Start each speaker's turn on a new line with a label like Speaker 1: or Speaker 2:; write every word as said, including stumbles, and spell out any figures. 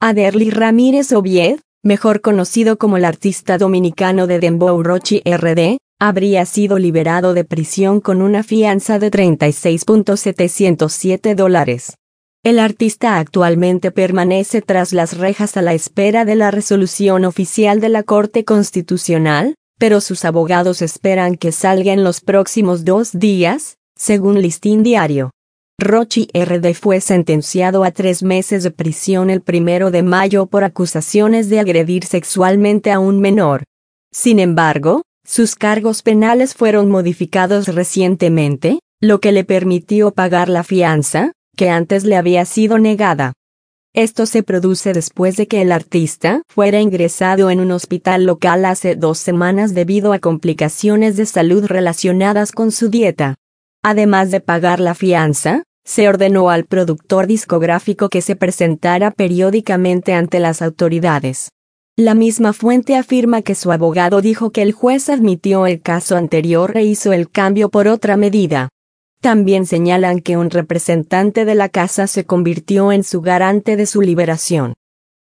Speaker 1: Aderly Ramírez Ovied, mejor conocido como el artista dominicano de Dembow Rochy R D, habría sido liberado de prisión con una fianza de treinta y seis mil setecientos siete dólares. El artista actualmente permanece tras las rejas a la espera de la resolución oficial de la Corte Constitucional, pero sus abogados esperan que salga en los próximos dos días, según Listín Diario. Rochy R D fue sentenciado a tres meses de prisión el primero de mayo por acusaciones de agredir sexualmente a un menor. Sin embargo, sus cargos penales fueron modificados recientemente, lo que le permitió pagar la fianza, que antes le había sido negada. Esto se produce después de que el artista fuera ingresado en un hospital local hace dos semanas debido a complicaciones de salud relacionadas con su dieta. Además de pagar la fianza, se ordenó al productor discográfico que se presentara periódicamente ante las autoridades. La misma fuente afirma que su abogado dijo que el juez admitió el caso anterior e hizo el cambio por otra medida. También señalan que un representante de la casa se convirtió en su garante de su liberación.